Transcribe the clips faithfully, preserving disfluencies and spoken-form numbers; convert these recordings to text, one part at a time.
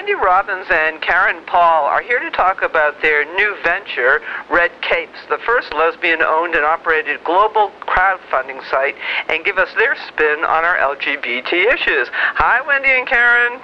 Wendy Robbins and Karen Paul are here to talk about their new venture, Red Capes, the first lesbian-owned and operated global crowdfunding site, and give us their spin on our L G B T issues. Hi, Wendy and Karen.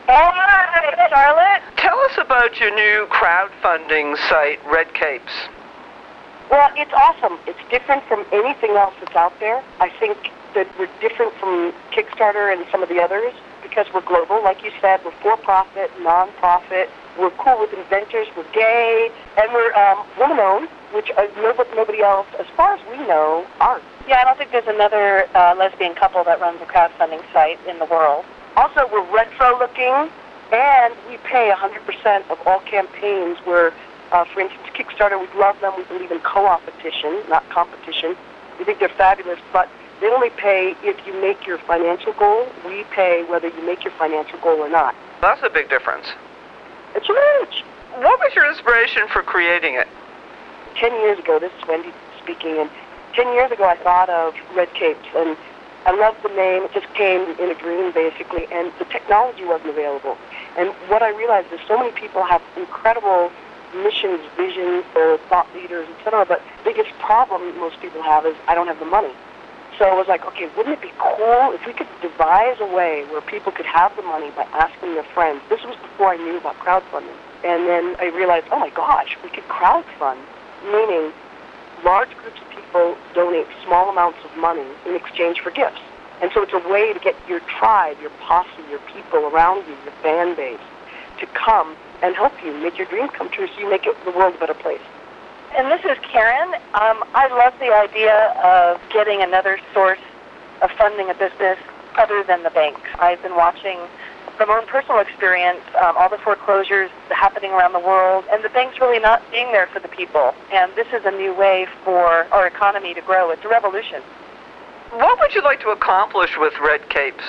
Hi, Charlotte. Tell us about your new crowdfunding site, Red Capes. Well, it's awesome. It's different from anything else that's out there. I think that we're different from Kickstarter and some of the others because we're global. Like you said, we're for-profit, non-profit. We're cool with inventors. We're gay. And we're um, woman-owned, which uh, nobody, nobody else, as far as we know, aren't. Yeah, I don't think there's another uh, lesbian couple that runs a crowdfunding site in the world. Also, we're retro-looking, and we pay one hundred percent of all campaigns where, uh, for instance, Kickstarter, we love them. We believe in co-opetition, not competition. We think they're fabulous, but they only pay if you make your financial goal. We pay whether you make your financial goal or not. That's a big difference. It's huge. What was your inspiration for creating it? Ten years ago, this is Wendy speaking, and ten years ago I thought of Red Capes, and I loved the name. It just came in a dream, basically, and the technology wasn't available. And what I realized is so many people have incredible missions, visions, they're thought leaders, et cetera, but the biggest problem most people have is I don't have the money. So I was like, okay, wouldn't it be cool if we could devise a way where people could have the money by asking their friends? This was before I knew about crowdfunding. And then I realized, oh my gosh, we could crowdfund, meaning large groups of people donate small amounts of money in exchange for gifts. And so it's a way to get your tribe, your posse, your people around you, your fan base, to come and help you make your dreams come true so you make it, the world a better place. And this is Karen. Um, I love the idea of getting another source of funding a business other than the banks. I've been watching from my own personal experience um, all the foreclosures happening around the world, and the banks really not being there for the people. And this is a new way for our economy to grow. It's a revolution. What would you like to accomplish with Red Capes?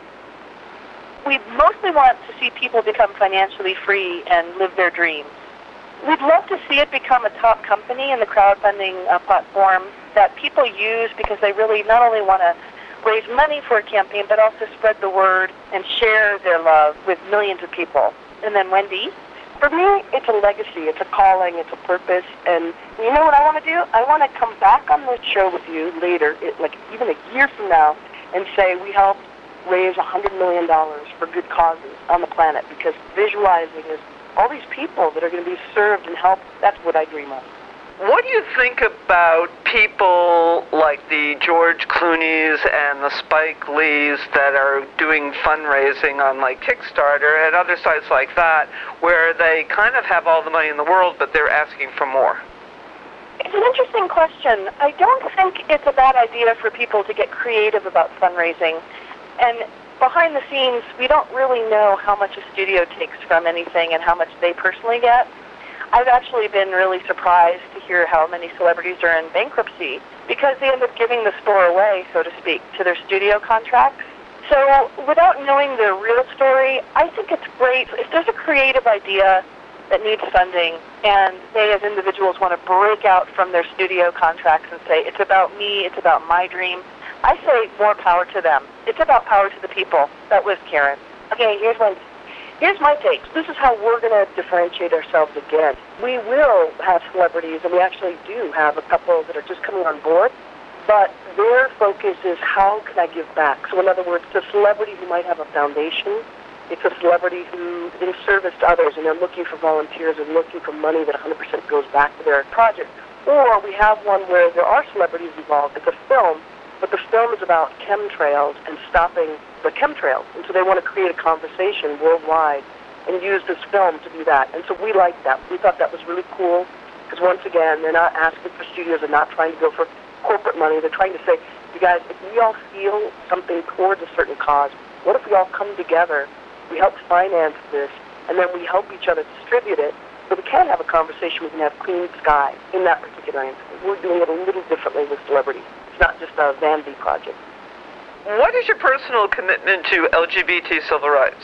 We mostly want to see people become financially free and live their dreams. We'd love to see it become a top company in the crowdfunding uh, platform that people use because they really not only want to raise money for a campaign, but also spread the word and share their love with millions of people. And then Wendy? For me, it's a legacy, it's a calling, it's a purpose, and you know what I want to do? I want to come back on the show with you later, it, like even a year from now, and say we helped raise one hundred million dollars for good causes on the planet, because visualizing is all these people that are going to be served and helped. That's what I dream of. What do you think about people like the George Clooney's and the Spike Lee's that are doing fundraising on like Kickstarter and other sites like that, where they kind of have all the money in the world, but they're asking for more? It's an interesting question. I don't think it's a bad idea for people to get creative about fundraising. And behind the scenes, we don't really know how much a studio takes from anything and how much they personally get. I've actually been really surprised to hear how many celebrities are in bankruptcy because they end up giving the store away, so to speak, to their studio contracts. So without knowing the real story, I think it's great. If there's a creative idea that needs funding and they as individuals want to break out from their studio contracts and say, it's about me, it's about my dream, I say more power to them. It's about power to the people. That was Karen. Okay, here's one. Here's my take. This is how we're going to differentiate ourselves again. We will have celebrities, and we actually do have a couple that are just coming on board, but their focus is how can I give back? So in other words, it's a celebrity who might have a foundation. It's a celebrity who is in service to others, and they're looking for volunteers and looking for money that one hundred percent goes back to their project. Or we have one where there are celebrities involved. It's a film, but the film is about chemtrails and stopping the chemtrails. And so they want to create a conversation worldwide and use this film to do that. And so we liked that. We thought that was really cool because, once again, they're not asking for studios. They're not trying to go for corporate money. They're trying to say, you guys, if we all feel something towards a certain cause, what if we all come together, we help finance this, and then we help each other distribute it so we can have a conversation, we can have clean sky in that particular instance. We're doing it a little differently with celebrities. It's not just a vanity project. What is your personal commitment to L G B T civil rights?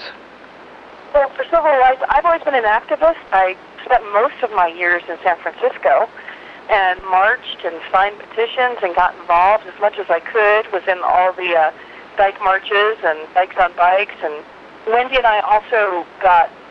Well, for civil rights, I've always been an activist. I spent most of my years in San Francisco and marched and signed petitions and got involved as much as I could, was in all the uh, bike marches and Bikes on Bikes. And Wendy and I also got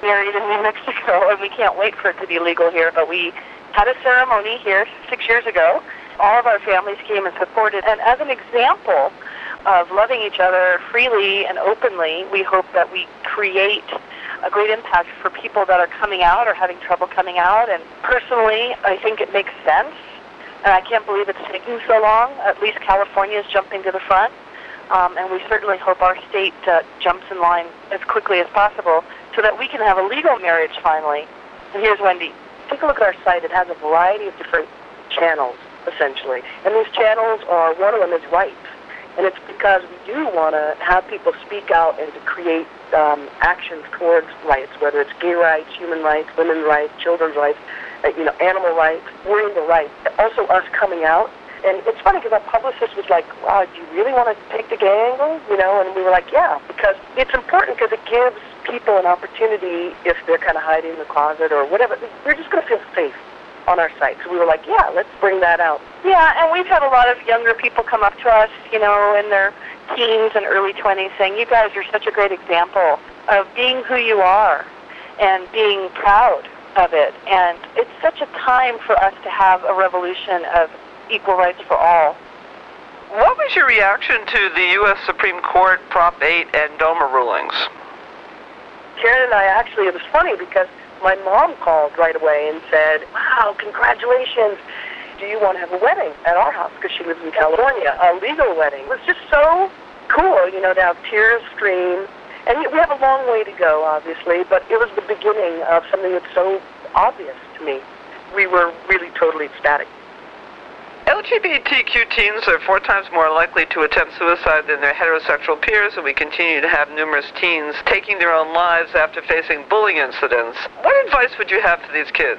married in New Mexico, and we can't wait for it to be legal here, but we had a ceremony here six years ago. All of our families came and supported, and as an example of loving each other freely and openly, we hope that we create a great impact for people that are coming out or having trouble coming out. And personally, I think it makes sense, and I can't believe it's taking so long. At least California is jumping to the front, um, and we certainly hope our state uh, jumps in line as quickly as possible so that we can have a legal marriage finally. And here's Wendy. Take a look at our site. It has a variety of different channels, essentially. And these channels are, one of them is rights. And it's because we do want to have people speak out and to create um, actions towards rights, whether it's gay rights, human rights, women's rights, children's rights, uh, you know, animal rights. We're into rights. Also us coming out. And it's funny because our publicist was like, wow, do you really want to take the gay angle? You know, and we were like, yeah, because it's important because it gives people an opportunity if they're kind of hiding in the closet or whatever. They're just going to feel safe on our site. So we were like, yeah, let's bring that out. Yeah, and we've had a lot of younger people come up to us, you know, in their teens and early twenties saying, you guys are such a great example of being who you are and being proud of it. And it's such a time for us to have a revolution of equal rights for all. What was your reaction to the U S Supreme Court Prop eight and DOMA rulings? Karen and I actually, it was funny because my mom called right away and said, wow, congratulations. Do you want to have a wedding at our house? Because she lives in California, a legal wedding. It was just so cool, you know, to have tears stream. And we have a long way to go, obviously, but it was the beginning of something that's so obvious to me. We were really totally ecstatic. L G B T Q teens are four times more likely to attempt suicide than their heterosexual peers, and we continue to have numerous teens taking their own lives after facing bullying incidents. What advice would you have for these kids?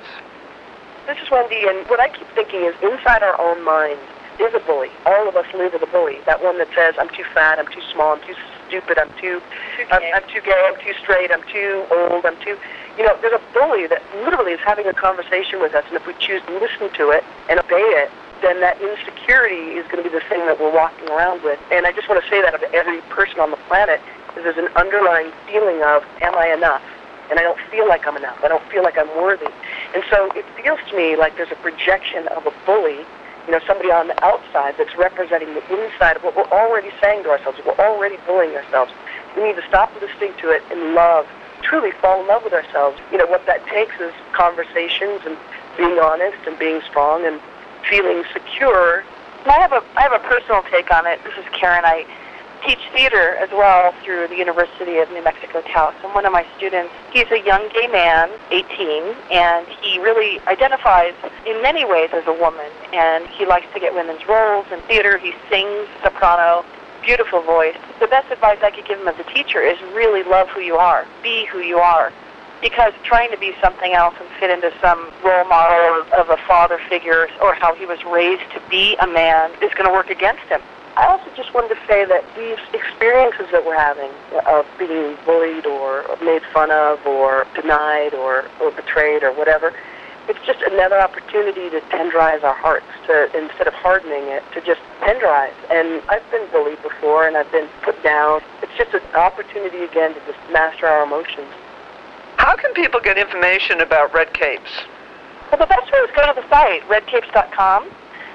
This is Wendy, and what I keep thinking is inside our own minds is a bully. All of us live with a bully. That one that says, I'm too fat, I'm too small, I'm too stupid, I'm too, too I'm, I'm too gay, I'm too straight, I'm too old, I'm too... You know, there's a bully that literally is having a conversation with us, and if we choose to listen to it and obey it, then that insecurity is going to be the thing that we're walking around with. And I just want to say that of every person on the planet, is there's an underlying feeling of, am I enough? And I don't feel like I'm enough. I don't feel like I'm worthy. And so it feels to me like there's a projection of a bully, you know, somebody on the outside that's representing the inside of what we're already saying to ourselves. We're already bullying ourselves. We need to stop listening to it and love, truly fall in love with ourselves. You know, what that takes is conversations and being honest and being strong and feeling secure. I have a I have a personal take on it. This is Karen. I teach theater as well through the University of New Mexico Taos. And one of my students, he's a young gay man, eighteen, and he really identifies in many ways as a woman. And he likes to get women's roles in theater. He sings soprano, beautiful voice. The best advice I could give him as a teacher is really love who you are. Be who you are. Because trying to be something else and fit into some role model of a father figure or how he was raised to be a man is going to work against him. I also just wanted to say that these experiences that we're having of being bullied or made fun of or denied or, or betrayed or whatever, it's just another opportunity to tenderize our hearts, to instead of hardening it, to just tenderize. And I've been bullied before and I've been put down. It's just an opportunity again to just master our emotions. How can people get information about Red Capes? Well, the best way is go to the site, red capes dot com,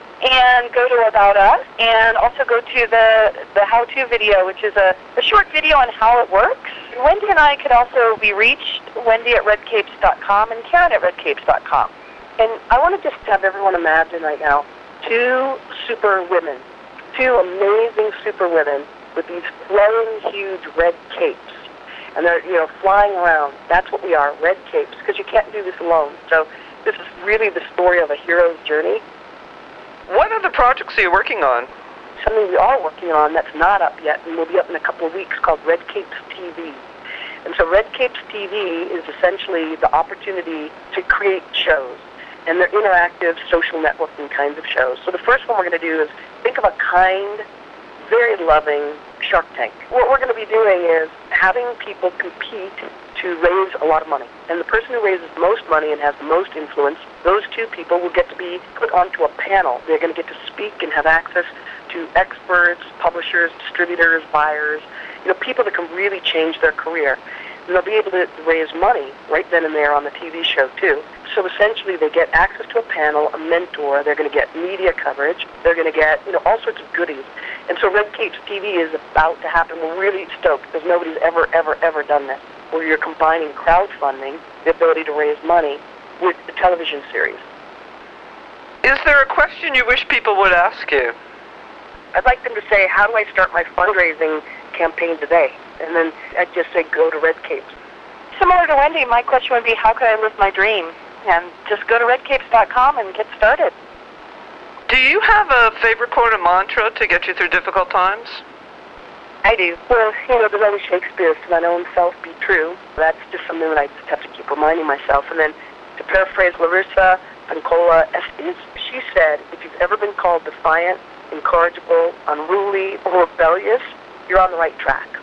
and go to About Us, and also go to the, the how-to video, which is a, a short video on how it works. Wendy and I could also be reached, Wendy at red capes dot com and Karen at red capes dot com. And I want to just have everyone imagine right now two super women, two amazing super women with these flowing, huge red capes. And they're, you know, flying around. That's what we are, red capes, because you can't do this alone. So this is really the story of a hero's journey. What other projects are you working on? Something we are working on that's not up yet and will be up in a couple of weeks called Red Capes T V. And so Red Capes T V is essentially the opportunity to create shows. And they're interactive social networking kinds of shows. So the first one we're going to do is think of a kind, very loving Shark Tank. What we're going to be doing is having people compete to raise a lot of money. And the person who raises the most money and has the most influence, those two people will get to be put onto a panel. They're going to get to speak and have access to experts, publishers, distributors, buyers, you know, people that can really change their career. And they'll be able to raise money right then and there on the T V show, too. So essentially, they get access to a panel, a mentor. They're going to get media coverage. They're going to get, you know, all sorts of goodies. And so Red Capes T V is about to happen. We're really stoked because nobody's ever, ever, ever done this, where you're combining crowdfunding, the ability to raise money, with the television series. Is there a question you wish people would ask you? I'd like them to say, how do I start my fundraising campaign today? And then I'd just say, go to Red Capes. Similar to Wendy, my question would be, how could I live my dream? And just go to red capes dot com and get started. Do you have a favorite quote or mantra to get you through difficult times? I do. Well, you know, there's always Shakespeare's, to thine own self be true. That's just something that I just have to keep reminding myself. And then, to paraphrase Larissa Pinkola Estes, she said, if you've ever been called defiant, incorrigible, unruly, or rebellious, you're on the right track.